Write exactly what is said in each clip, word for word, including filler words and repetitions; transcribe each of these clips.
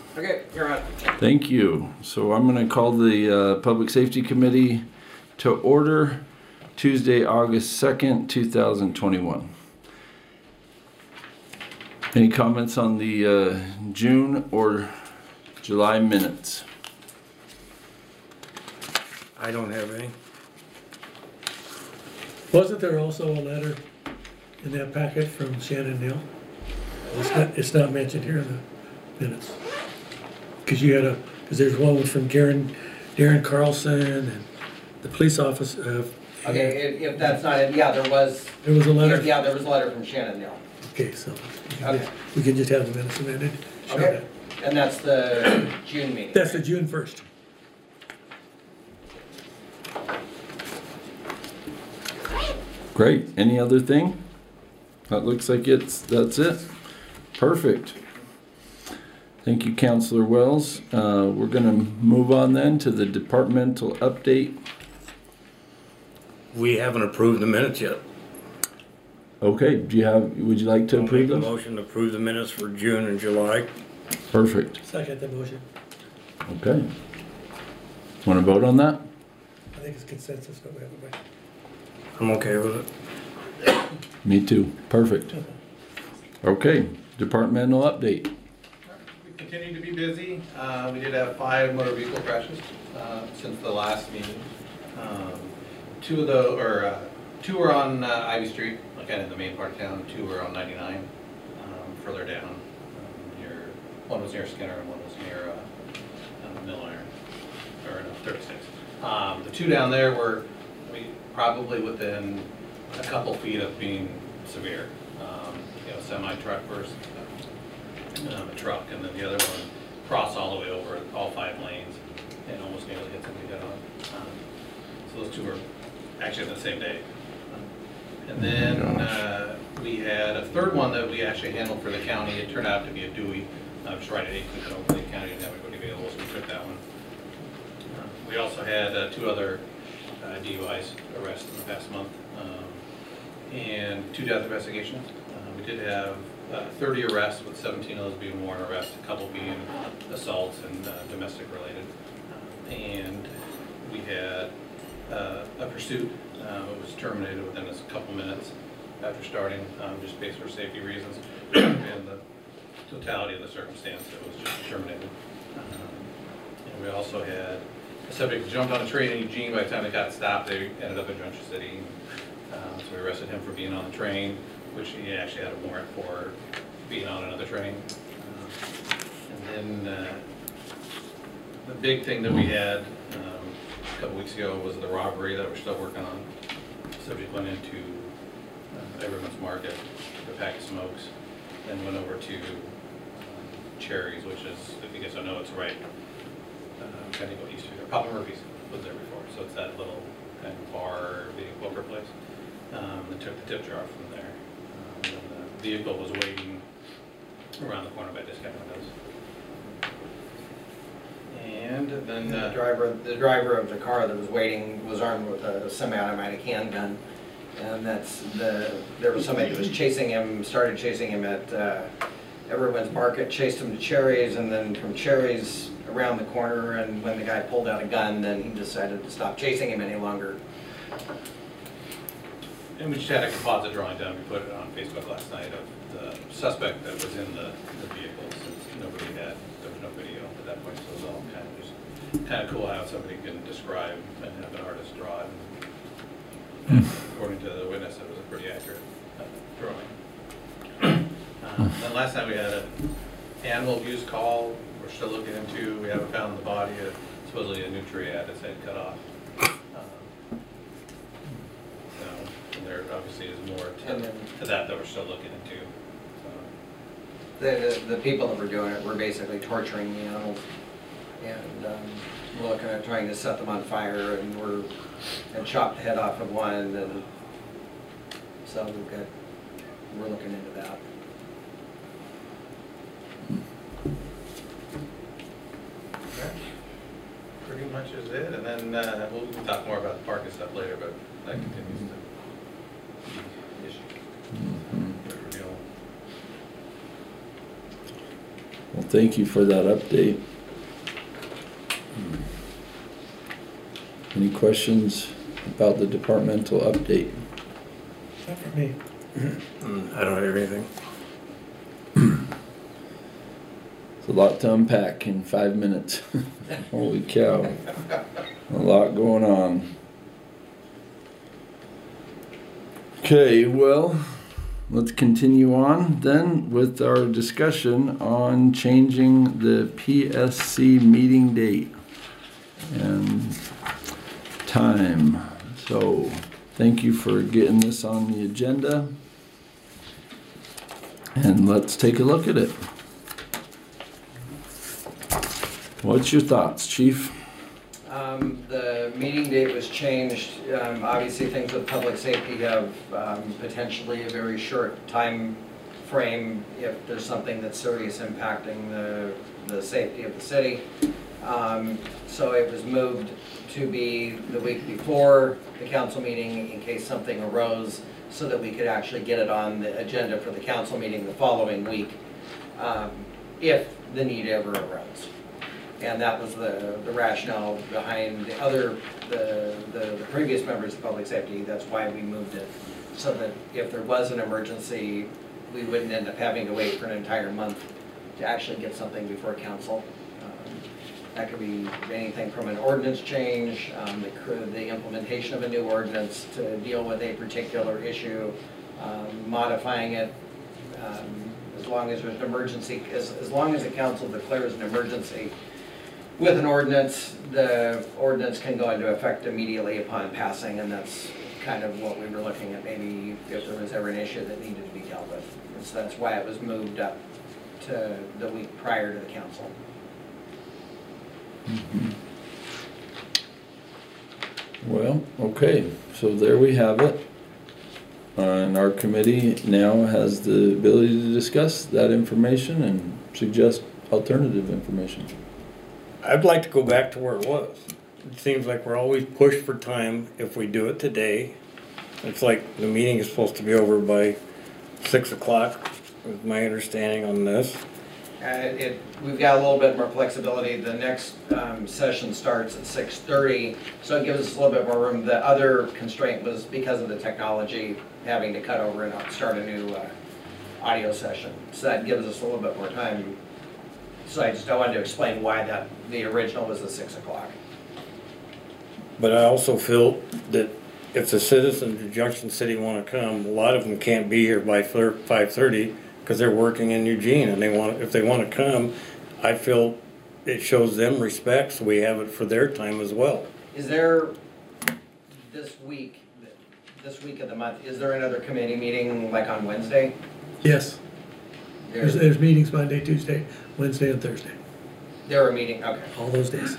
Okay, you're on. Thank you. So I'm going to call the uh, Public Safety Committee to order Tuesday, August second, two thousand twenty-one. Any comments on the uh, June or July minutes? I don't have any. Wasn't there also a letter in that packet from Shannon Neal? It's not, it's not mentioned here in the minutes. Because you had a, because there's one from Darren, Darren Carlson and the police office. Uh, Okay, if, if that's not it, yeah, there was. There was a letter? Yeah, there was a letter from Shannon Neal. Okay, so we can, Okay. just, we can just have the minutes amended. Show Okay, that. and that's the June meeting. That's the June first. Great. Any other thing? That looks like it's, that's it. Perfect. Thank you, Councillor Wells. Uh, we're going to move on then to the departmental update. We haven't approved the minutes yet. Okay, do you have, would you like to I'll approve make a those? motion to approve the minutes for June and July. Perfect. Second the motion. Okay. Want to vote on that? I think it's consensus, but we haven't. I'm okay with it. Me too. Perfect. Okay, departmental update. We continue to be busy. Uh, we did have five motor vehicle crashes uh, since the last meeting. Um, two of the, or uh, two were on uh, Ivy Street, kind of in the main part of town. Two were on ninety-nine, um, further down. Um, near, one was near Skinner and one was near uh, uh, Mill Iron, or no, thirty-six. Um, the two down there were we probably within a couple feet of being severe. Um, you know, semi truck first. Um, a truck, and then the other one crossed all the way over all five lanes and almost nearly hit somebody dead on. Um, so those two were actually on the same day. Um, and then uh, we had a third one that we actually handled for the county. It turned out to be a Dewey, uh, just right at eight feet over. The county didn't have anybody available, so we took that one. Uh, we also had uh, two other uh, D U Is arrests in the past month, um, and two death investigations. Uh, we did have Uh, thirty arrests, with seventeen of those being warrant arrests, a couple being assaults and uh, domestic related. Uh, and we had uh, a pursuit. Uh, it was terminated within a couple minutes after starting, um, just based for safety reasons and the totality of the circumstance. It was just terminated. Um, and we also had a subject who jumped on a train in Eugene. By the time they got stopped, they ended up in Junction City. Uh, so we arrested him for being on the train, which he actually had a warrant for being on another train. Uh, and then uh, the big thing that we had um, a couple weeks ago was the robbery that we're still working on. The subject went into uh, Everyone's Market, took a pack of smokes, then went over to um, Cherries, which is, if you guys don't know, it's right, uh, I'm trying to go east of here. Papa Murphy's was there before, so it's that little kind of bar, big poker place. Um, and took the tip jar from there. Um, and the vehicle was waiting around the corner by discount windows. And then The uh, driver, the driver of the car that was waiting was armed with a semi-automatic handgun, and that's the. There was somebody that was chasing him, started chasing him at uh, Everyone's Market, chased him to Cherries, and then from Cherries around the corner. And when the guy pulled out a gun, then he decided to stop chasing him any longer. And we just had a composite drawing done. We put it on Facebook last night of the suspect that was in the, the vehicle, since nobody had, there was no video at that point, so it was all kind of just kind of cool how somebody can describe and have an artist draw it. And according to the witness, it was a pretty accurate uh, drawing. um, then last time we had an animal abuse call. We're still looking into. We haven't found the body. Of, supposedly a nutria had its head cut off. There obviously is more to, to that that we're still looking into. So. The, the the people that were doing it were basically torturing the animals, and um, looking at trying to set them on fire, and we're and chopped the head off of one, and so we've got we're looking into that. Okay. Pretty much is it, and then uh, we'll talk more about the park and stuff later, but that continues to. Issue. Mm-hmm. Well, thank you for that update. Any questions about the departmental update? Not for me. Mm, I don't have anything. It's a lot to unpack in five minutes. Holy cow. A lot going on. Okay, well, let's continue on then with our discussion on changing the P S C meeting date and time. So, thank you for getting this on the agenda. And let's take a look at it. What's your thoughts, Chief? Um, the meeting date was changed. Um, obviously, things with public safety have um, potentially a very short time frame if there's something that's serious impacting the, the safety of the city. Um, so it was moved to be the week before the council meeting in case something arose, so that we could actually get it on the agenda for the council meeting the following week, um, if the need ever arose. And that was the, the rationale behind the other, the, the, the previous members of public safety. That's why we moved it, so that if there was an emergency, we wouldn't end up having to wait for an entire month to actually get something before council. Um, That could be anything from an ordinance change, um, it could, the implementation of a new ordinance to deal with a particular issue, um, modifying it, um, as long as there's an emergency, as, as long as the council declares an emergency with an ordinance, the ordinance can go into effect immediately upon passing, and that's kind of what we were looking at, maybe if there was ever an issue that needed to be dealt with. And so that's why it was moved up to the week prior to the council. Mm-hmm. Well, okay, so there we have it. Uh, and our committee now has the ability to discuss that information and suggest alternative information. I'd like to go back to where it was. It seems like we're always pushed for time if we do it today. It's like the meeting is supposed to be over by six o'clock, is my understanding on this. Uh, it, we've got a little bit more flexibility. The next um, session starts at six thirty, so it gives us a little bit more room. The other constraint was because of the technology, having to cut over and start a new uh, audio session. So that gives us a little bit more time. So I just I wanted to explain why that the original was at six o'clock. But I also feel that if the citizens of Junction City want to come, a lot of them can't be here by five thirty because they're working in Eugene, and they want, if they want to come, I feel it shows them respect, so we have it for their time as well. Is there, this week, this week of the month, is there another committee meeting like on Wednesday? Yes, there's, there's meetings Monday, Tuesday, Wednesday, and Thursday, There are meeting, okay. all those days.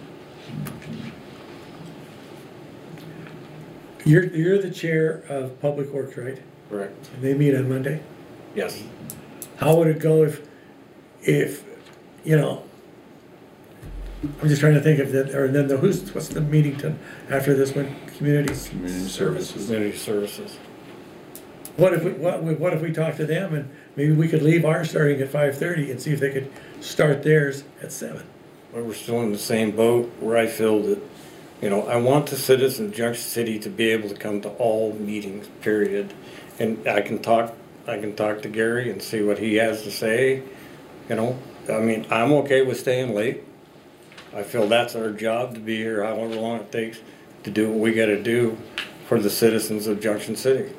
You're, you're the chair of Public Works, right? Correct. And they meet on Monday? Yes. How would it go if, if, you know, I'm just trying to think of that, or then the, who's, what's the meeting to, after this one? Communities? Community services. Community services. What if we, what, we- what if we talk to them and maybe we could leave ours starting at five thirty and see if they could start theirs at seven? Well, we're still in the same boat where I feel that, you know, I want the citizens of Junction City to be able to come to all meetings, period. And I can talk, I can talk to Gary and see what he has to say, you know. I mean, I'm okay with staying late. I feel that's our job, to be here however long it takes to do what we gotta do for the citizens of Junction City.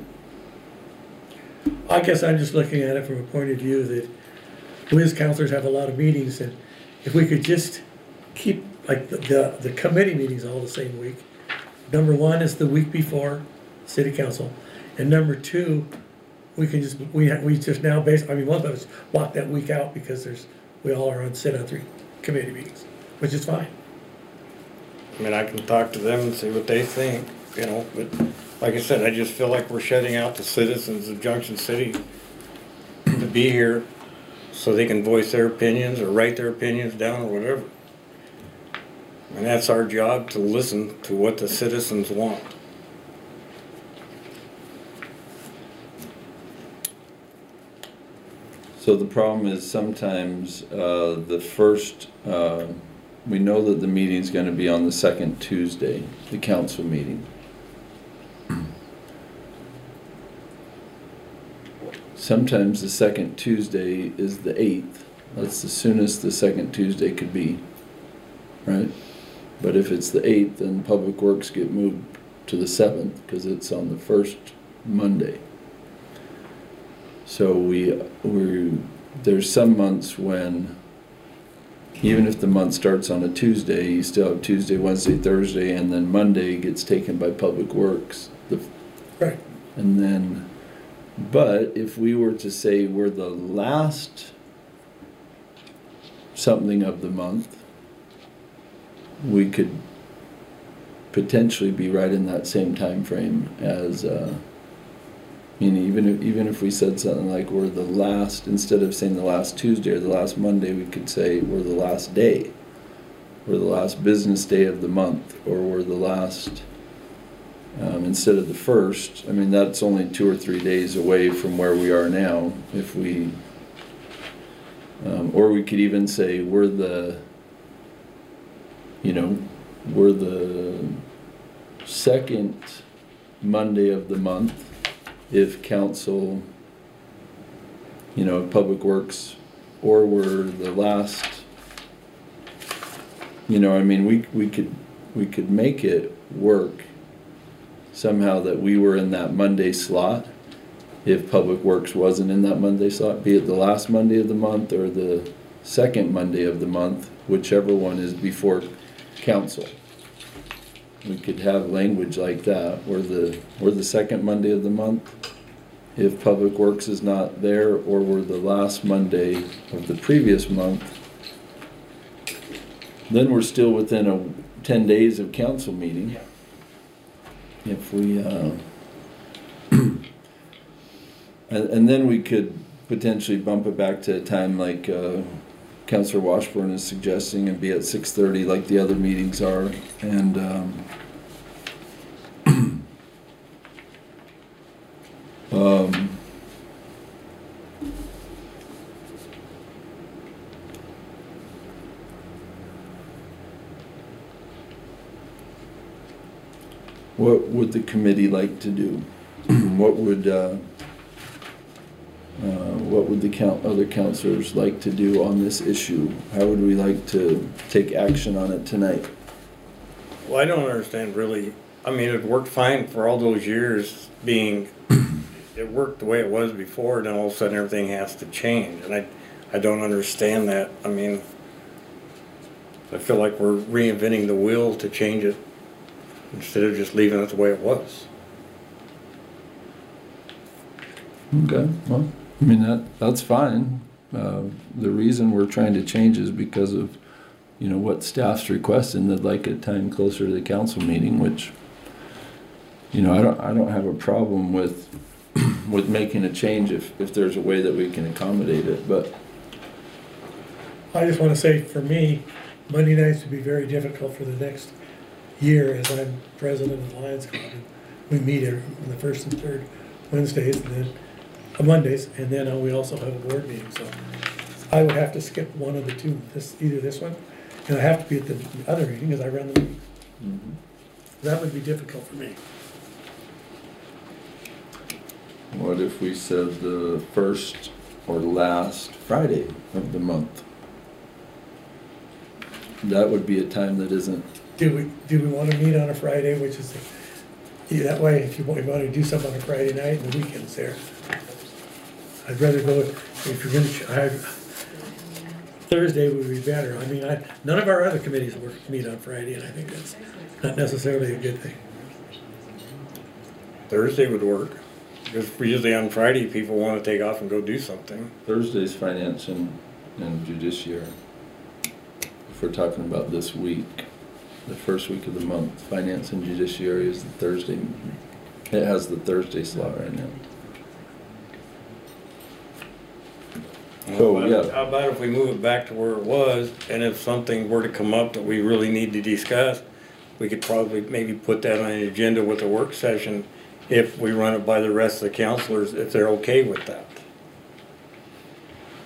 I guess I'm just looking at it from a point of view that we as counselors have a lot of meetings, and if we could just keep, like, the, the, the committee meetings all the same week. Number one is the week before city council, and number two, we can just, we, ha- we just now base, I mean, one of us block that week out because there's, we all are on, sit on three committee meetings, which is fine. I mean, I can talk to them and see what they think, you know, but like I said, I just feel like we're shutting out the citizens of Junction City to be here so they can voice their opinions or write their opinions down or whatever. And that's our job, to listen to what the citizens want. So the problem is sometimes, uh, the first, uh, we know that the meeting's gonna be on the second Tuesday, the council meeting. Sometimes the second Tuesday is the eighth. That's the soonest the second Tuesday could be, right? But if it's the eighth, then Public Works get moved to the seventh, because it's on the first Monday. So we, we, there's some months when, even if the month starts on a Tuesday, you still have Tuesday, Wednesday, Thursday, and then Monday gets taken by Public Works. The- Right. And then, but if we were to say we're the last something of the month, we could potentially be right in that same time frame as, uh, I mean, even if, even if we said something like we're the last, instead of saying the last Tuesday or the last Monday, we could say we're the last day, we're the last business day of the month, or we're the last, um, instead of the first. I mean, that's only two or three days away from where we are now. If we, um, or we could even say we're the, you know, we're the second Monday of the month if council, you know, Public Works, or we're the last, you know, I mean, we, we could, we could make it work somehow that we were in that Monday slot if Public Works wasn't in that Monday slot, be it the last Monday of the month or the second Monday of the month, whichever one is before council. We could have language like that, or the, or the second Monday of the month if Public Works is not there, or we're the last Monday of the previous month. Then we're still within a ten days of council meeting. If we, uh, and, and then we could potentially bump it back to a time like, uh, Councilor Washburn is suggesting, and be at six thirty like the other meetings are, and, um, um, what would the committee like to do? What would, uh, Uh, what would the count, other councilors like to do on this issue? How would we like to take action on it tonight? Well, I don't understand really, I mean, it worked fine for all those years being, it worked the way it was before, and then all of a sudden everything has to change, and I, I don't understand that. I mean, I feel like we're reinventing the wheel to change it instead of just leaving it the way it was. Okay, well, I mean, that, that's fine. Uh, the reason we're trying to change is because of, you know, what staff's requesting. They'd like a time closer to the council meeting, which, you know, I don't, I don't have a problem with, with making a change if, if there's a way that we can accommodate it, but. I just wanna say, for me, Monday nights would be very difficult for the next year, as I'm president of the Lions Club. And we meet every, on the first and third Wednesdays, and then, uh, Mondays, and then uh, we also have a board meeting, so I would have to skip one of the two, this, either this one, and I have to be at the other meeting, because I run the meeting. Mhm. That would be difficult for me. What if we said the first or last Friday of the month? That would be a time that isn't, Do we, do we wanna meet on a Friday, which is, the- yeah, that way, if you want, you wanna do something on a Friday night and the weekend's there. I'd rather go, if you're gonna, ch- I, Thursday would be better. I mean, I, none of our other committees work, meet on Friday, and I think that's not necessarily a good thing. Thursday would work, because usually on Friday, people wanna take off and go do something. Thursday's finance and, and judiciary. If we're talking about this week, the first week of the month, finance and judiciary is the Thursday. It has the Thursday slot right now. So, How about- yeah. How about if we move it back to where it was, and if something were to come up that we really need to discuss, we could probably maybe put that on the agenda with a work session if we run it by the rest of the counselors, if they're okay with that.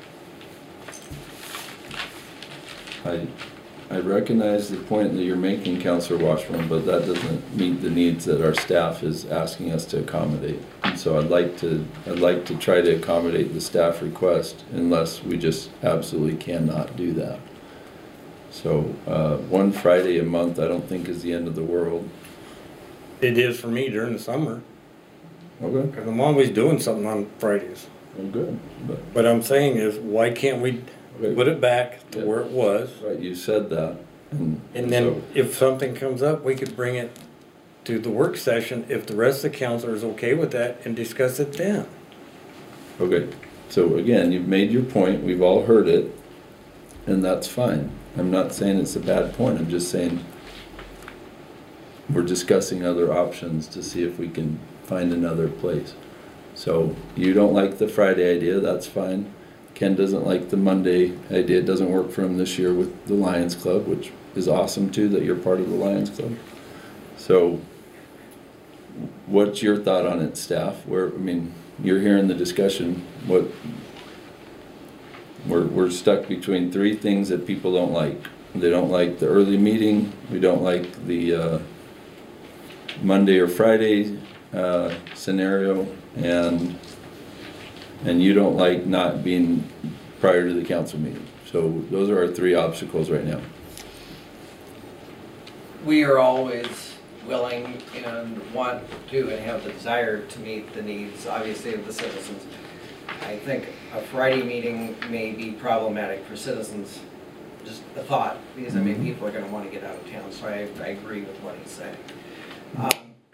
I, I recognize the point that you're making, Counselor Washburn, but that doesn't meet the needs that our staff is asking us to accommodate. And so I'd like to, I'd like to try to accommodate the staff request unless we just absolutely cannot do that. So, uh, one Friday a month I don't think is the end of the world. It is for me during the summer, Okay. because I'm always doing something on Fridays. Well, good, but, What I'm saying is, why can't we okay. put it back to Yeah. where it was? Right, you said that. And, And so- then if something comes up, we could bring it to the work session if the rest of the council is okay with that and discuss it then. Okay, so again, you've made your point, we've all heard it, and that's fine. I'm not saying it's a bad point, I'm just saying we're discussing other options to see if we can find another place. So, you don't like the Friday idea, that's fine. Ken doesn't like the Monday idea, it doesn't work for him this year with the Lions Club, which is awesome too, that you're part of the Lions Club. So, what's your thought on it, staff? Where, I mean, you're hearing the discussion, what, we're, we're stuck between three things that people don't like. They don't like the early meeting, we don't like the, uh, Monday or Friday, uh, scenario, and, and you don't like not being prior to the council meeting. So those are our three obstacles right now. We are always willing and want to and have the desire to meet the needs, obviously, of the citizens. I think a Friday meeting may be problematic for citizens, just a thought, because I mean, Mhm. people are gonna wanna get out of town, so I, I agree with what he's saying. Um,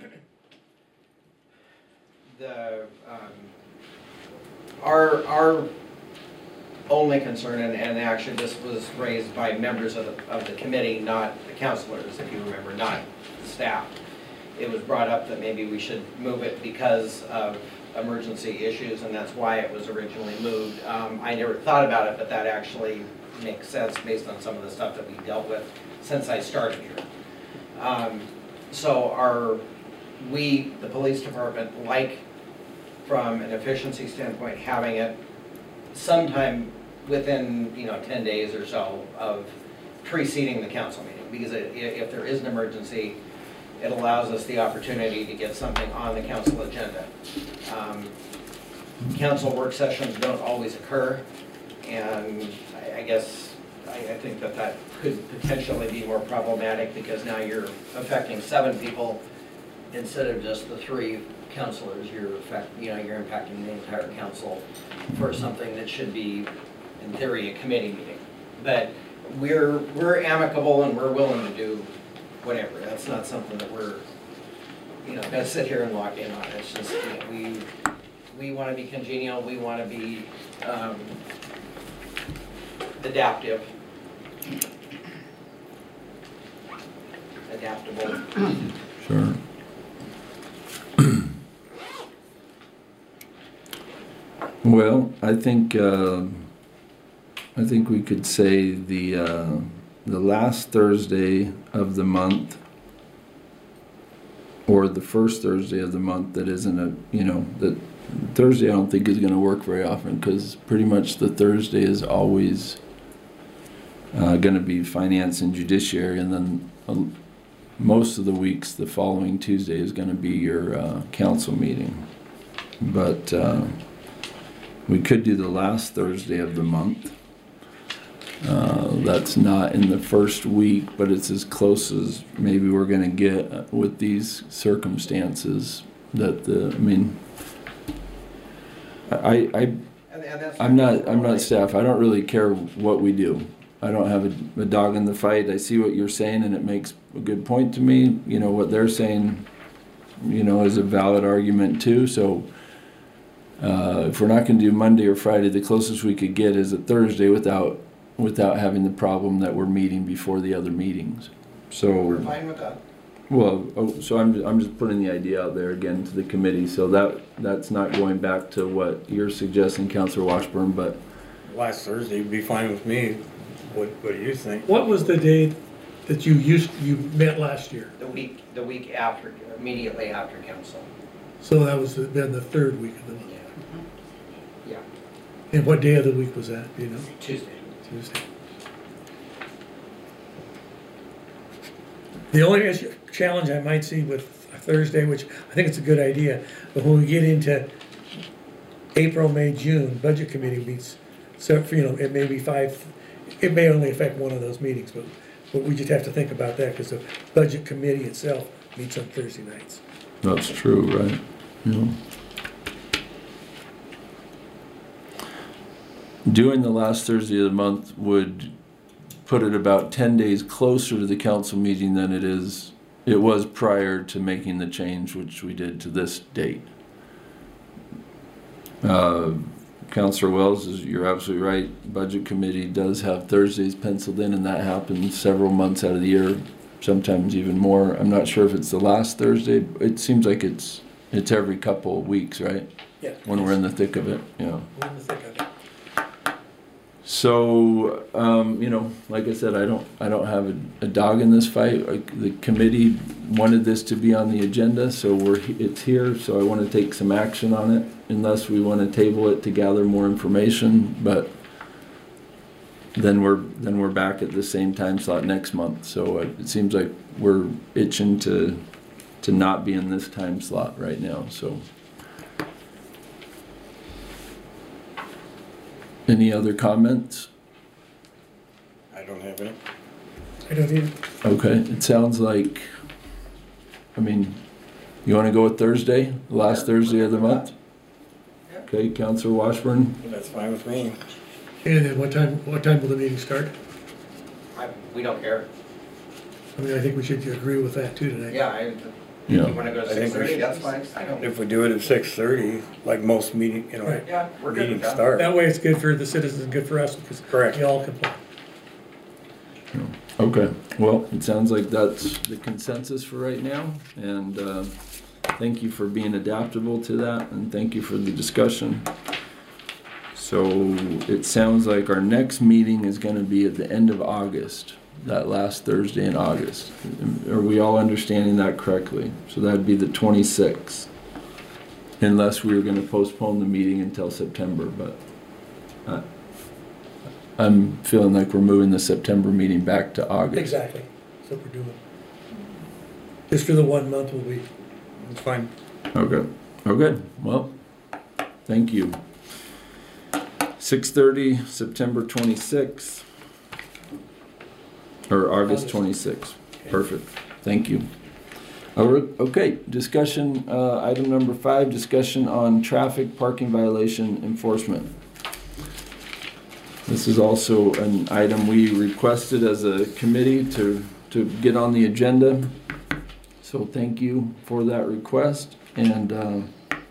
The, um, our, our only concern, and, and actually this was raised by members of the, of the committee, not the councilors, if you remember, not the staff. It was brought up that maybe we should move it because of emergency issues, and that's why it was originally moved. Um, I never thought about it, but that actually makes sense based on some of the stuff that we dealt with since I started here. Um, so our, we, the police department, like, from an efficiency standpoint, having it sometime within, you know, ten days or so of preceding the council meeting, because it, if there is an emergency, it allows us the opportunity to get something on the council agenda. Um, council work sessions don't always occur, and I, I guess I, I think that that could potentially be more problematic, because now you're affecting seven people instead of just the three councilors. You're affect, you know, you're impacting the entire council for something that should be, in theory, a committee meeting. But we're we're amicable and we're willing to do whatever. That's not something that we're, you know, gonna sit here and lock in on. It's just, you know, we we want to be congenial. We want to be um, adaptive, adaptable. Sure. Well, I think, uh, I think we could say the, uh, the last Thursday of the month, or the first Thursday of the month that isn't a, you know, that Thursday I don't think is gonna work very often, because pretty much the Thursday is always uh, gonna be finance and judiciary, and then uh, most of the weeks, the following Tuesday is gonna be your uh, council meeting. But, uh, we could do the last Thursday of the month. Uh, that's not in the first week, but it's as close as maybe we're gonna get with these circumstances that the, I mean, I, I, And, and that's I'm not, I'm not staff, I don't really care what we do. I don't have a, a dog in the fight. I see what you're saying and it makes a good point to me. You know, what they're saying, you know, is a valid argument too, so Uh, if we're not going to do Monday or Friday, the closest we could get is a Thursday without without having the problem that we're meeting before the other meetings. So We're fine with that. well, oh, so I'm I'm just putting the idea out there again to the committee. So that that's not going back to what you're suggesting, Councilor Washburn, but Last Thursday would be fine with me. What, what do you think? What was the date that you used, you met last year? The week, the week after, immediately after council. So that was then the third week of the month. Yeah, And what day of the week was that, do you know? Tuesday. Tuesday. The only issue, challenge I might see with Thursday, which I think it's a good idea, but when we get into April, May, June, Budget Committee meets, so, you know, it may be five, it may only affect one of those meetings, but, but we just have to think about that, because the Budget Committee itself meets on Thursday nights. That's true, right? Yeah. Doing the last Thursday of the month would put it about ten days closer to the council meeting than it is, it was prior to making the change, which we did to this date. Uh, Councilor Wells, is you're absolutely right. Budget Committee does have Thursdays penciled in, and that happens several months out of the year, sometimes even more. I'm not sure if it's the last Thursday. It seems like it's it's every couple of weeks, right? Yeah. When we're in the thick of it, yeah. We're in the thick of it. So, um, you know, like I said, I don't, I don't have a, a dog in this fight. Like, the committee wanted this to be on the agenda, so we're, it's here. So I want to take some action on it, unless we want to table it to gather more information. But then we're, then we're back at the same time slot next month. So it, it seems like we're itching to, to not be in this time slot right now. So. Any other comments? I don't have any. I don't either. Okay, it sounds like, I mean, you want to go with Thursday, the last Thursday of the month? Okay, Councilor Washburn? That's fine with me. And then what time, what time will the meeting start? I, we don't care. I mean, I think we should agree with that too tonight. Yeah, I, if Yeah. you wanna go to I think six we thirty, should- that's fine. I don't, If we do it at six thirty, like most meeting, you know, Right. yeah, we're good with meetings that. start. That way it's good for the citizens and good for us, because Correct. we all can play. Okay, well, it sounds like that's the consensus for right now, and uh, thank you for being adaptable to that, and thank you for the discussion. So it sounds like our next meeting is gonna be at the end of August, that last Thursday in August. Are we all understanding that correctly? So that'd be the twenty-sixth, unless we were gonna postpone the meeting until September, but uh, I'm feeling like we're moving the September meeting back to August. Exactly, that's what we're doing. Just for the one month will be, It's fine. Okay, okay, well, thank you. six thirty, September twenty-sixth, or August twenty-sixth, perfect, thank you. All right, okay, discussion, uh, item number five, discussion on traffic parking violation enforcement. This is also an item we requested as a committee to, to get on the agenda. So thank you for that request, and uh,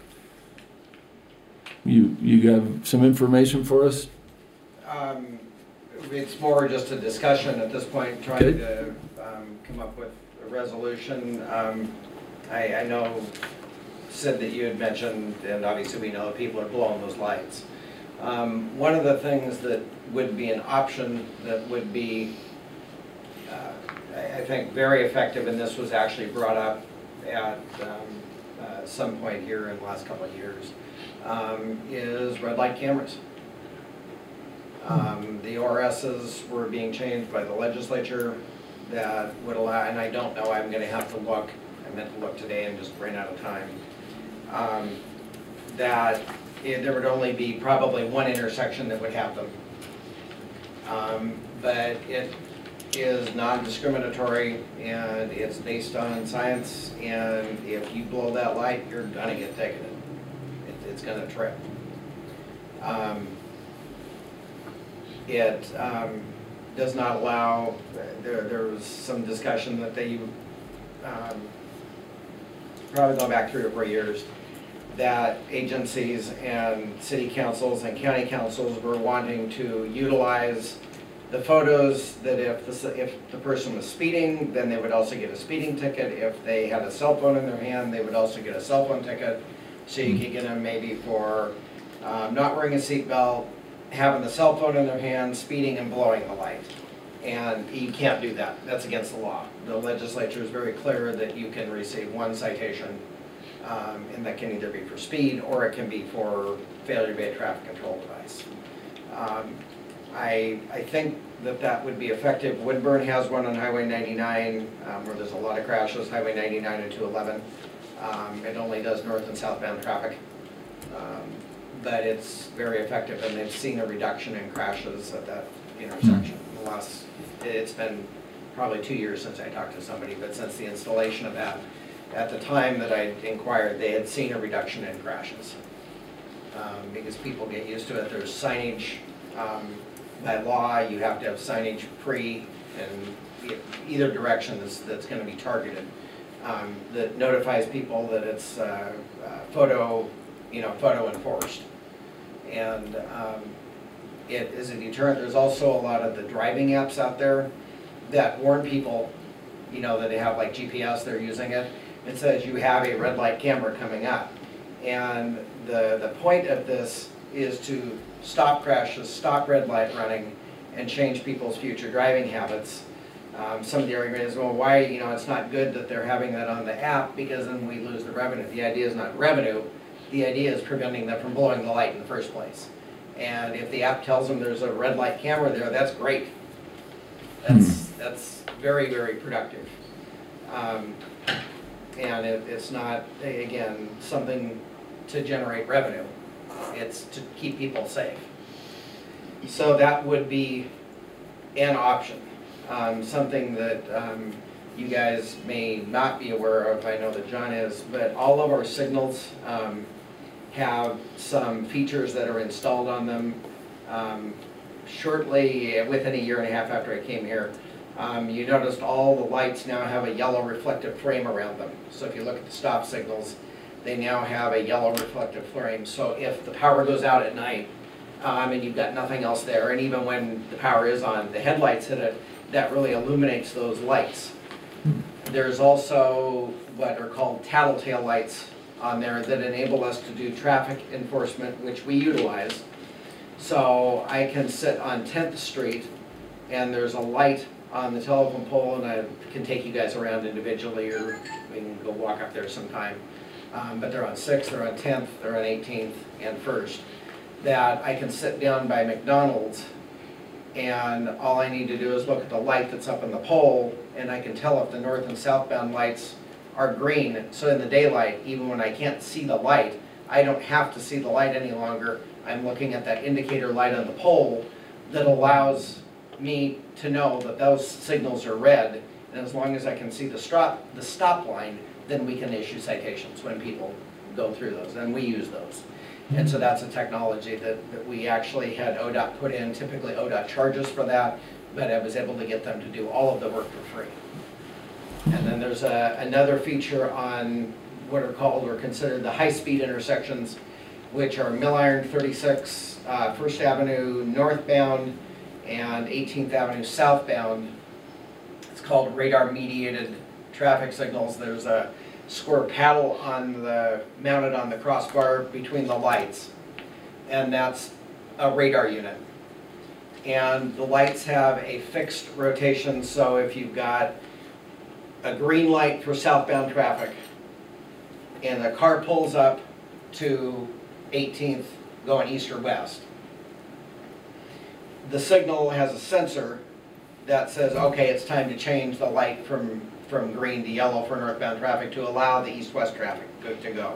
you you have some information for us? Um, It's more just a discussion at this point, trying Okay. to um, come up with a resolution. Um, I, I know, Sid, that you had mentioned, and obviously we know people are blowing those lights. Um, One of the things that would be an option that would be, uh, I I think, very effective, and this was actually brought up at um, uh, some point here in the last couple of years, um, is red light cameras. Um, the O R Ss were being changed by the legislature that would allow, and I don't know, I'm gonna have to look, I meant to look today and just ran out of time. Um, that it, there would only be probably one intersection that would have them. Um, but it is non-discriminatory and it's based on science, and if you blow that light, you're gonna get ticketed. It, it's gonna trip. Um, It um, does not allow, there, there was some discussion that they, um, probably going back three or four years, that agencies and city councils and county councils were wanting to utilize the photos that if the, if the person was speeding, then they would also get a speeding ticket. If they had a cell phone in their hand, they would also get a cell phone ticket. So you could get them maybe for um, not wearing a seatbelt, having the cell phone in their hand, speeding and blowing the light. And you can't do that. That's against the law. The legislature is very clear that you can receive one citation, um, and that can either be for speed or it can be for failure to obey a traffic control device. Um, I, I think that that would be effective. Woodburn has one on Highway ninety-nine, um, where there's a lot of crashes, Highway ninety-nine and two eleven. Um, it only does north and southbound traffic. Um, but it's very effective, and they've seen a reduction in crashes at that intersection. The last, it's been probably two years since I talked to somebody, but since the installation of that, at the time that I inquired, they had seen a reduction in crashes. Um, because people get used to it. There's signage, um, by law, you have to have signage pre and either direction that's, that's going to be targeted, um, that notifies people that it's uh, uh, photo, you know, photo enforced. And um, it is a deterrent. There's also a lot of the driving apps out there that warn people, you know, that they have like G P S, they're using it. It says you have a red light camera coming up. And the, the point of this is to stop crashes, stop red light running, and change people's future driving habits. Um, some of the argument is, well, why, you know, it's not good that they're having that on the app because then we lose the revenue. The idea is not revenue. The idea is preventing them from blowing the light in the first place. And if the app tells them there's a red light camera there, that's great. That's, that's very, very productive. Um, and it, it's not, again, something to generate revenue. It's to keep people safe. So that would be an option. Um, something that um, you guys may not be aware of, I know that John is, but all of our signals um, have some features that are installed on them. Um, shortly, within a year and a half after I came here, um, you noticed all the lights now have a yellow reflective frame around them. So if you look at the stop signals, they now have a yellow reflective frame. So if the power goes out at night um, and you've got nothing else there, and even when the power is on, the headlights hit it, that really illuminates those lights. There's also what are called tattletale lights on there that enable us to do traffic enforcement, which we utilize. So I can sit on tenth street and there's a light on the telephone pole, and I can take you guys around individually, or we can go walk up there sometime. Um, but they're on sixth, they're on tenth, they're on eighteenth and first. That I can sit down by McDonald's, and all I need to do is look at the light that's up on the pole, and I can tell if the north and southbound lights are green. So in the daylight, even when I can't see the light, I don't have to see the light any longer. I'm looking at that indicator light on the pole that allows me to know that those signals are red, and as long as I can see the stop, the stop line, then we can issue citations when people go through those, and we use those. And so that's a technology that, that we actually had O D O T put in. Typically O D O T charges for that, but I was able to get them to do all of the work for free. And then there's a, another feature on what are called or considered the high-speed intersections, which are Mill Iron thirty-six, uh, First Avenue northbound, and eighteenth Avenue southbound. It's called radar-mediated traffic signals. There's a square paddle on the mounted on the crossbar between the lights, and that's a radar unit. And the lights have a fixed rotation, so if you've got a green light for southbound traffic and a car pulls up to eighteenth going east or west, the signal has a sensor that says, okay, it's time to change the light from, from green to yellow for northbound traffic to allow the east-west traffic to go.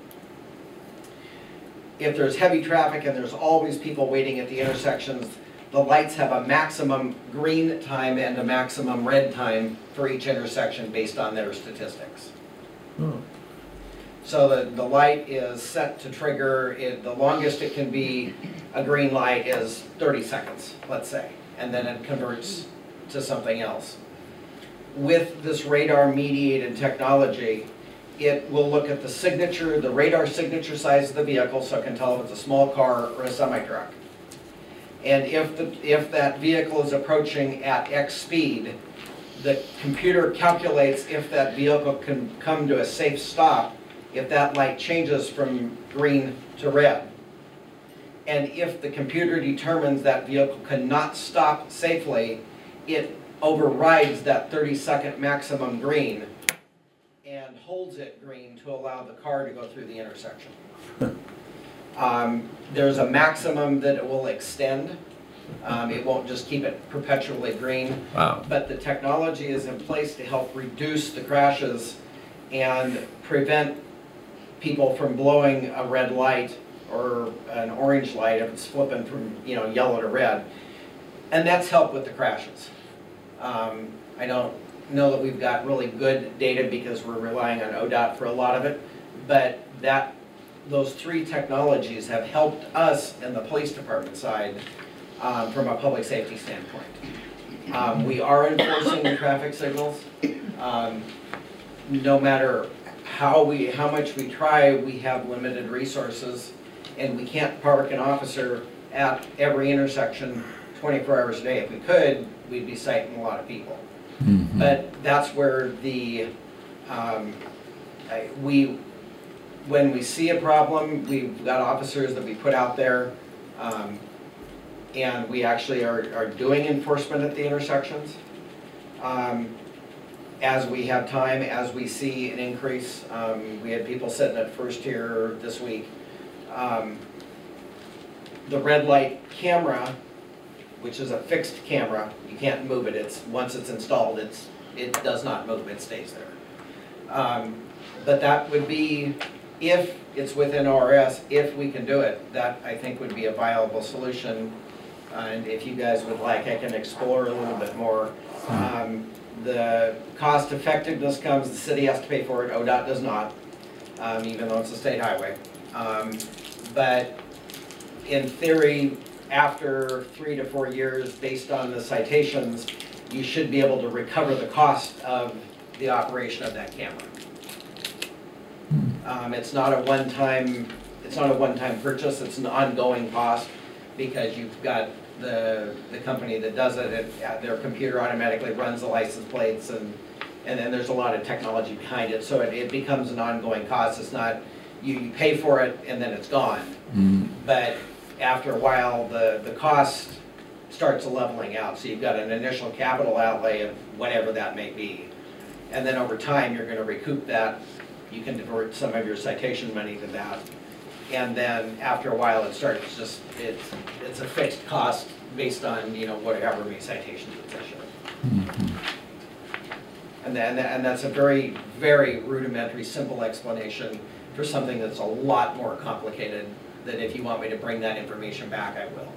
If there's heavy traffic and there's always people waiting at the intersections, the lights have a maximum green time and a maximum red time for each intersection based on their statistics. Oh. So the, the light is set to trigger, it, the longest it can be a green light is thirty seconds, let's say, and then it converts to something else. With this radar mediated technology, it will look at the signature, the radar signature size of the vehicle, so it can tell if it's a small car or a semi-truck. And if, the, if that vehicle is approaching at X speed, the computer calculates if that vehicle can come to a safe stop if that light changes from green to red. And if the computer determines that vehicle cannot stop safely, it overrides that thirty second maximum green and holds it green to allow the car to go through the intersection. um, there's a maximum that it will extend. Um, it won't just keep it perpetually green. Wow. But the technology is in place to help reduce the crashes and prevent people from blowing a red light or an orange light if it's flipping from, you know, yellow to red. And that's helped with the crashes. Um, I don't know that we've got really good data because we're relying on O D O T for a lot of it, but that, those three technologies have helped us in the police department side um, from a public safety standpoint. Um, we are enforcing the traffic signals. Um, no matter how we, how much we try, we have limited resources, and we can't park an officer at every intersection twenty-four hours a day. If we could, we'd be citing a lot of people. Mm-hmm. But that's where the, um, I, we, when we see a problem, we've got officers that we put out there, um, and we actually are, are doing enforcement at the intersections. Um, as we have time, as we see an increase, um, we had people sitting at first here this week. Um, the red light camera, which is a fixed camera, you can't move it. It's once it's installed, it's it does not move. It stays there. Um, but that would be, if it's within O R S, if we can do it, that I think would be a viable solution. Uh, and if you guys would like, I can explore a little bit more. Um, the cost effectiveness comes, the city has to pay for it. O D O T does not, um, even though it's a state highway. Um, but in theory, after three to four years, based on the citations, you should be able to recover the cost of the operation of that camera. Um, it's not a one-time, it's not a one-time purchase, it's an ongoing cost, because you've got the, the company that does it, it, uh, their computer automatically runs the license plates, and, and then there's a lot of technology behind it, so it, it becomes an ongoing cost. It's not, you, you pay for it and then it's gone. Mm-hmm. But after a while, the, the cost starts leveling out. So you've got an initial capital outlay of whatever that may be. And then over time, you're gonna recoup that. You can divert some of your citation money to that. And then after a while, it starts just, it's, it's a fixed cost based on, you know, whatever many citations it's issued. Mm-hmm. And then, and that's a very, very rudimentary, simple explanation for something that's a lot more complicated, that if you want me to bring that information back, I will.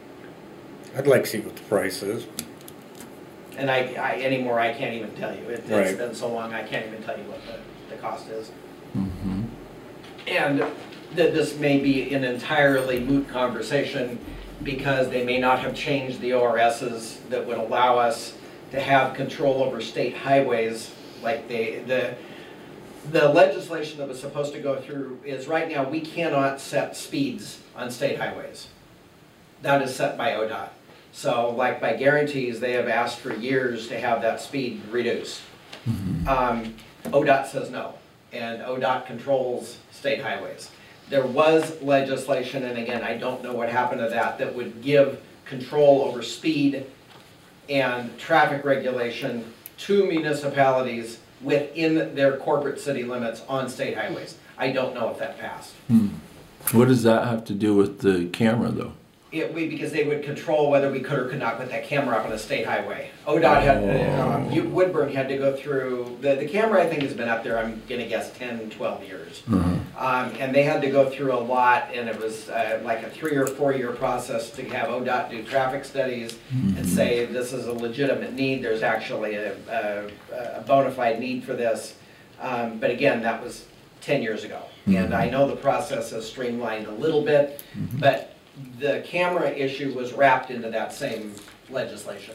I'd like to see what the price is. And I, I, anymore, I can't even tell you. It, it's Right. been so long, I can't even tell you what the, the cost is. Mm-hmm. And that this may be an entirely moot conversation, because they may not have changed the O R Ss that would allow us to have control over state highways. Like they, the, the legislation that was supposed to go through is, right now, we cannot set speeds on state highways. That is set by O D O T. So like by guarantees, they have asked for years to have that speed reduced. Mm-hmm. Um, O D O T says no, and O D O T controls state highways. There was legislation, and again, I don't know what happened to that, that would give control over speed and traffic regulation to municipalities within their corporate city limits on state highways. I don't know if that passed. Hmm. What does that have to do with the camera, though? It, we, because they would control whether we could or could not put that camera up on a state highway. O D O T had, um, you- Woodburn had to go through, the, the camera I think has been up there, I'm gonna guess ten, twelve years. Uh-huh. Um, and they had to go through a lot, and it was uh, like a three or four year process to have O D O T do traffic studies and say this is a legitimate need, there's actually a, a, a bona fide need for this. Um, but again, that was ten years ago. And I know the process has streamlined a little bit, but the camera issue was wrapped into that same legislation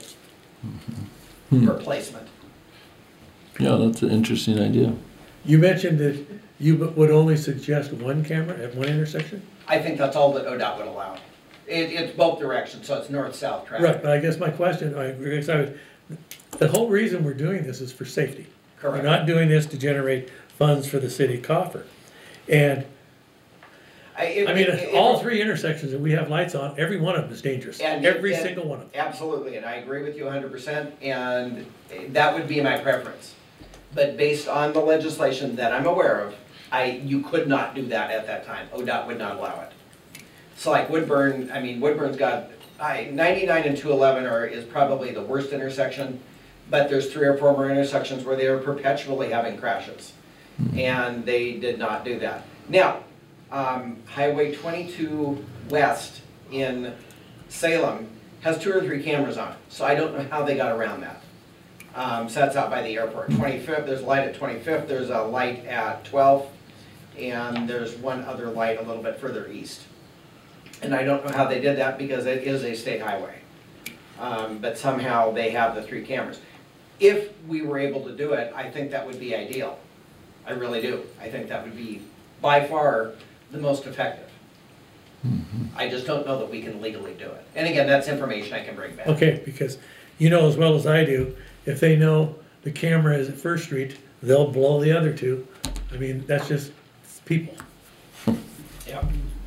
Hmm. for placement. Yeah, that's an interesting idea. You mentioned that you would only suggest one camera at one intersection? I think that's all that O D O T would allow. It, it's both directions, so it's north-south traffic. Right, but I guess my question, I, because I was, the whole reason we're doing this is for safety. Correct. We're not doing this to generate funds for the city coffer. And, I, it- I mean, it- all it- three intersections that we have lights on, every one of them is dangerous. And- Every and- single one of them. Absolutely, and I agree with you one hundred percent, and that would be my preference. But based on the legislation that I'm aware of, I, you could not do that at that time. O D O T would not allow it. So like Woodburn, I mean, Woodburn's got I, ninety-nine and two eleven are, is probably the worst intersection, but there's three or four more intersections where they are perpetually having crashes. And they did not do that. Now, um, Highway twenty-two West in Salem has two or three cameras on it, so I don't know how they got around that. Um, so that's out by the airport. twenty-fifth, there's a light at twenty-fifth, there's a light at twelfth, and there's one other light a little bit further east. And I don't know how they did that because it is a state highway. Um, but somehow they have the three cameras. If we were able to do it, I think that would be ideal. I really do. I think that would be by far the most effective. I just don't know that we can legally do it. And again, that's information I can bring back. Okay, because you know as well as I do, if they know the camera is at First Street, they'll blow the other two. I mean, that's just people. Yeah.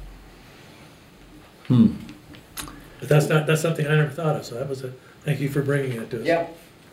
Hmm. But that's not, that's something I never thought of, so that was a, thank you for bringing it to us. Yeah.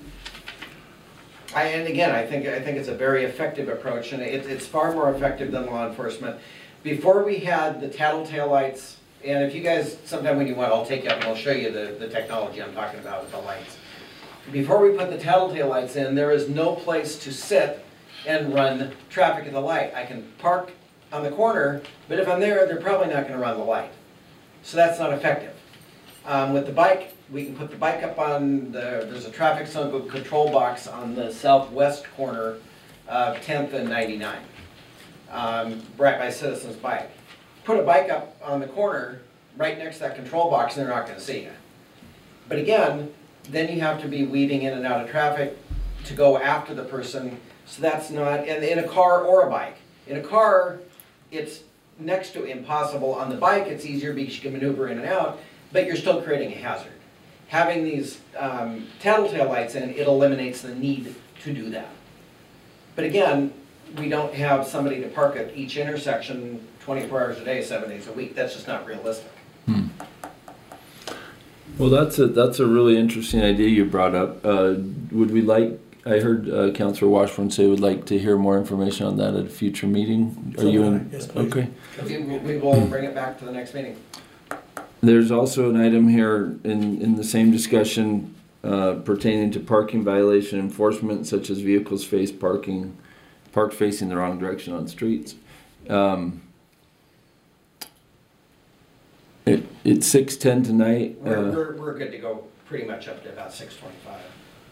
I, and again, I think, I think it's a very effective approach, and it, it's far more effective than law enforcement. Before we had the tattletale lights, and if you guys, sometime when you want, I'll take you up and I'll show you the, the technology I'm talking about with the lights. Before we put the tattletale lights in, there is no place to sit and run traffic at the light. I can park on the corner, but if I'm there, they're probably not gonna run the light. So that's not effective. Um, with the bike, we can put the bike up on the, there's a traffic signal control box on the southwest corner of tenth and ninety-nine, um, right by Citizens Bike. Put a bike up on the corner, right next to that control box, and they're not gonna see you. But again, then you have to be weaving in and out of traffic to go after the person, so that's not, and in a car or a bike. In a car, it's next to impossible. On the bike, it's easier because you can maneuver in and out, but you're still creating a hazard. Having these um, tattletale lights in, it eliminates the need to do that. But again, we don't have somebody to park at each intersection twenty-four hours a day, seven days a week. That's just not realistic. Hmm. Well, that's a, that's a really interesting idea you brought up. Uh, would we like, I heard uh, Councilor Washburn say would like to hear more information on that at a future meeting. Are So you would I. in? Yes, please. Okay. We, we will bring it back to the next meeting. There's also an item here in, in the same discussion uh, pertaining to parking violation enforcement, such as vehicles face parking, parked facing the wrong direction on streets. Um, it, it's six ten tonight. We're, Uh, we're, we're good to go pretty much up to about six twenty-five.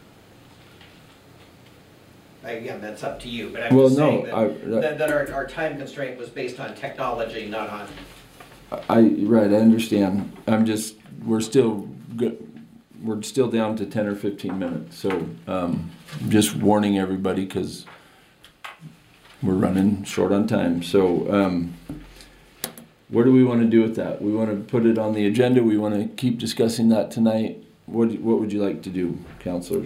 Again, that's up to you, but I'm Well, just no, saying that, I- that, that our, our time constraint was based on technology, not on, I, right, I understand. I'm just, we're still, go- we're still down to ten or fifteen minutes, so, um, just warning everybody, cause we're running short on time, so, um, what do we wanna do with that? We wanna put it on the agenda, we wanna keep discussing that tonight? What, what would you like to do, counselors?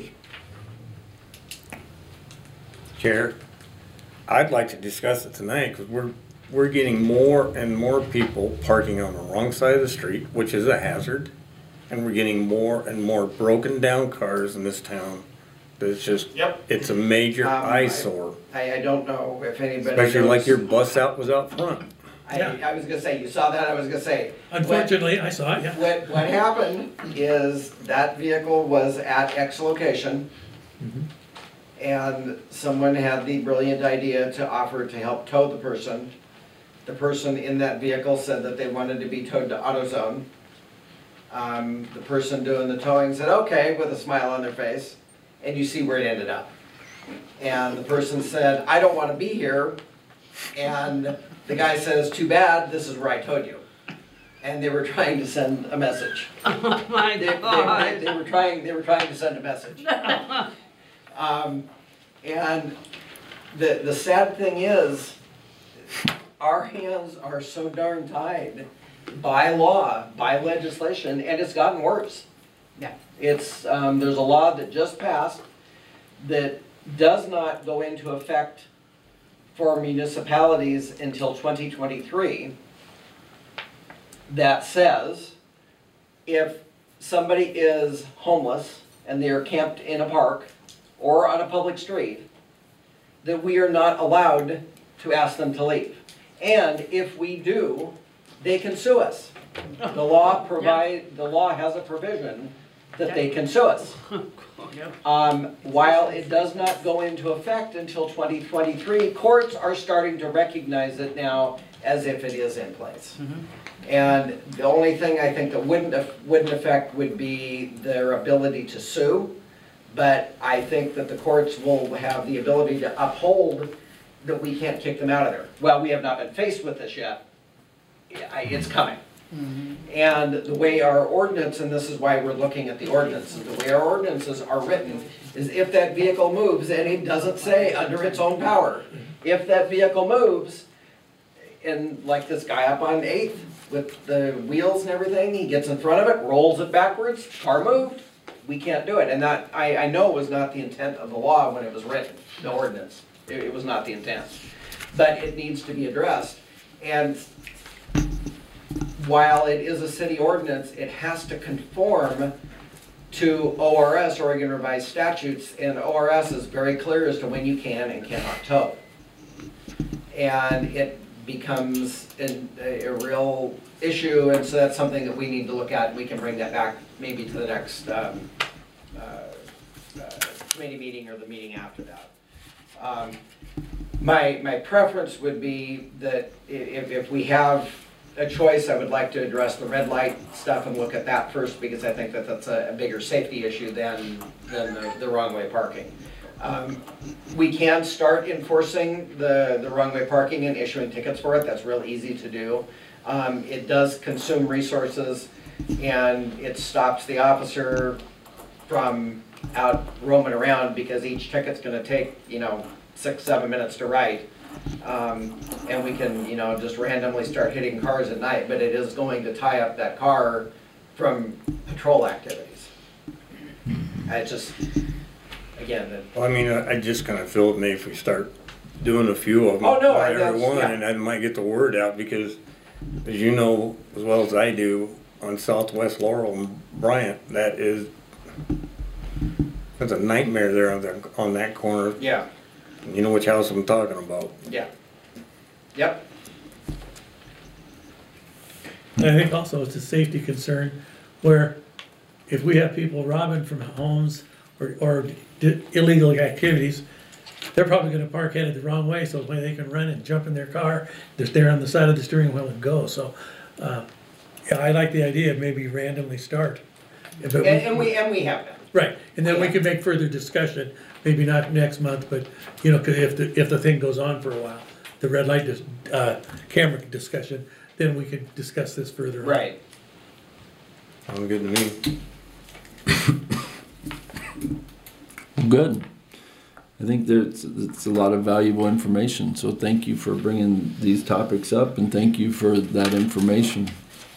Chair, I'd like to discuss it tonight because we're, we're getting more and more people parking on the wrong side of the street, which is a hazard. And we're getting more and more broken down cars in this town. It's just, Yep. it's a major Um, I- eyesore. I, I don't know if anybody Especially like knows- your bus out was out front. I, Yeah. I was gonna say, you saw that, I was gonna say. what- Unfortunately, I saw it, yeah. What, what happened is that vehicle was at X location, and someone had the brilliant idea to offer to help tow the person. The person in that vehicle said that they wanted to be towed to AutoZone. Um, the person doing the towing said, okay, with a smile on their face, and you see where it ended up. And the person said, I don't wanna be here, and the guy says, too bad, this is where I towed you. And they were trying to send a message. Oh my They, they, God. they were trying, they were trying to send a message. Um, and the, the sad thing is, our hands are so darn tied by law, by legislation, and it's gotten worse. Yeah. It's, um, there's a law that just passed that does not go into effect for municipalities until twenty twenty-three that says if somebody is homeless and they are camped in a park or on a public street, that we are not allowed to ask them to leave. And if we do, they can sue us. The law provide, the law has a provision that they can sue us. Um, while it does not go into effect until twenty twenty-three, courts are starting to recognize it now as if it is in place. And the only thing I think that wouldn't, wouldn't affect would be their ability to sue. But I think that the courts will have the ability to uphold that we can't kick them out of there. Well, we have not been faced with this yet. I- It's coming. And the way our ordinance, and this is why we're looking at the ordinances, the way our ordinances are written is if that vehicle moves, and it doesn't say under its own power, if that vehicle moves, and like this guy up on eighth with the wheels and everything, he gets in front of it, rolls it backwards, car moved, we can't do it. And that, I, I know was not the intent of the law when it was written, the ordinance. It, it was not the intent. But it needs to be addressed. And while it is a city ordinance, it has to conform to O R S, Oregon Revised Statutes, and O R S is very clear as to when you can and cannot tow. And it becomes an, a, a real issue, and so that's something that we need to look at, and we can bring that back maybe to the next um, uh, uh, committee meeting or the meeting after that. Um, my, my preference would be that if, if we have a choice, I would like to address the red light stuff and look at that first, because I think that that's a, a bigger safety issue than, than the, the wrong way parking. Um, we can start enforcing the, the wrong way parking and issuing tickets for it. That's real easy to do. Um, it does consume resources, and it stops the officer from out roaming around, because each ticket's gonna take, you know, six, seven minutes to write. Um, and we can, you know, just randomly start hitting cars at night, but it is going to tie up that car from patrol activities. I just, again, it, Well, I mean, I I just kind of feel it may if we start doing a few of them. Oh, no, by that's- everyone, yeah. and I might get the word out, because as you know as well as I do, on Southwest Laurel and Bryant, that is, that's a nightmare there on the, on that corner. yeah, You know which house I'm talking about. yeah. Yep, And I think also it's a safety concern where if we have people robbing from homes or, or di- illegal activities, they're probably gonna park headed the wrong way, so when they can run and jump in their car, they're there on the side of the steering wheel and go, so, uh, yeah, I like the idea of maybe randomly start. But we- and, and we, and we have that. Right, and then we can make further discussion, maybe not next month, but, you know, 'cause if the, if the thing goes on for a while, the red light, dis- uh, camera discussion, then we could discuss this further on. Right. Sounds good to me. Good. I think there's, it's a lot of valuable information, so thank you for bringing these topics up, and thank you for that information.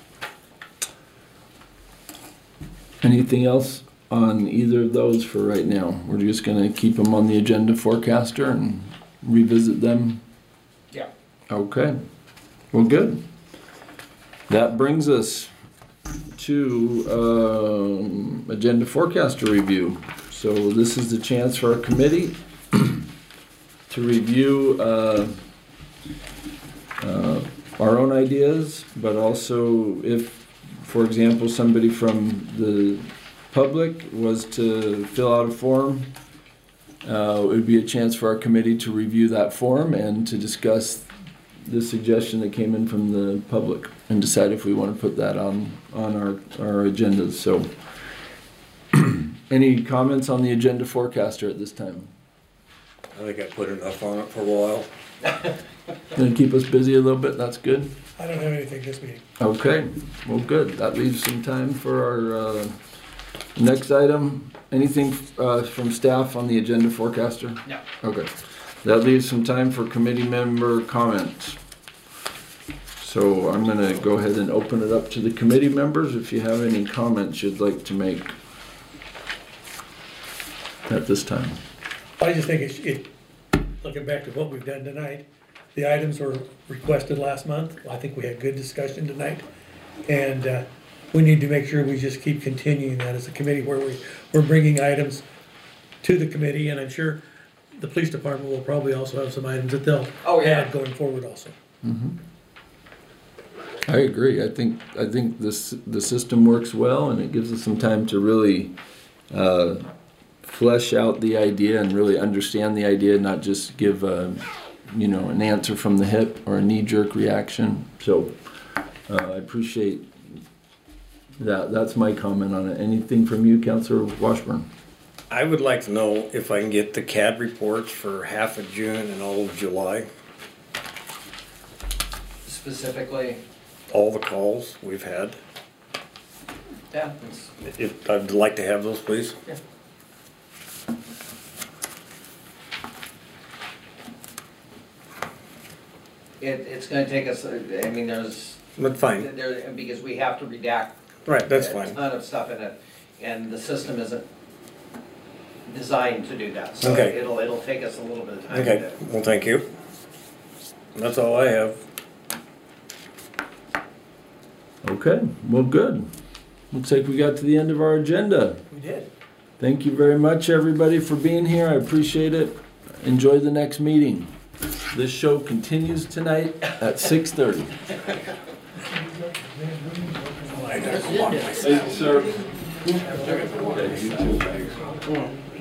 Anything else on either of those for right now? We're just gonna keep them on the agenda forecaster and revisit them? Yeah. Okay, well, good. That brings us to um, agenda forecaster review. So this is the chance for our committee to review uh, uh, our own ideas, but also if, for example, somebody from the public was to fill out a form, uh, it would be a chance for our committee to review that form and to discuss the suggestion that came in from the public and decide if we want to put that on, on our, our agendas. So, any comments on the agenda forecaster at this time? I think I put enough on it for a while. Gonna keep us busy a little bit, that's good. I don't have anything this meeting. Okay, well, good. That leaves some time for our uh, next item. Anything uh, from staff on the agenda forecaster? No. Okay. That leaves some time for committee member comments. So I'm gonna go ahead and open it up to the committee members if you have any comments you'd like to make at this time. I just think it's, it, looking back to what we've done tonight, the items were requested last month. I think we had good discussion tonight. And, uh, we need to make sure we just keep continuing that as a committee where we, we're bringing items to the committee, and I'm sure the police department will probably also have some items that they'll Oh, yeah. add going forward also. I agree. I think, I think this, the system works well, and it gives us some time to really, uh, flesh out the idea and really understand the idea, not just give a, you know, an answer from the hip or a knee-jerk reaction. So, uh, I appreciate that. That's my comment on it. Anything from you, Councilor Washburn? I would like to know if I can get the C A D reports for half of June and all of July, Specifically, all the calls we've had. yeah, it's, If, I'd like to have those, please. yeah. It, it's gonna take us, uh, I mean, there's, But fine, there, because we have to redact right, that's a fine. ton of stuff in it, and the system isn't designed to do that, so Okay. it'll, it'll take us a little bit of time to do Okay, it. well, thank you. That's all I have. Okay, well, good. Looks like we got to the end of our agenda. We did. Thank you very much, everybody, for being here. I appreciate it. Enjoy the next meeting. This show continues tonight at six thirty. Thank you, sir. Okay, you too.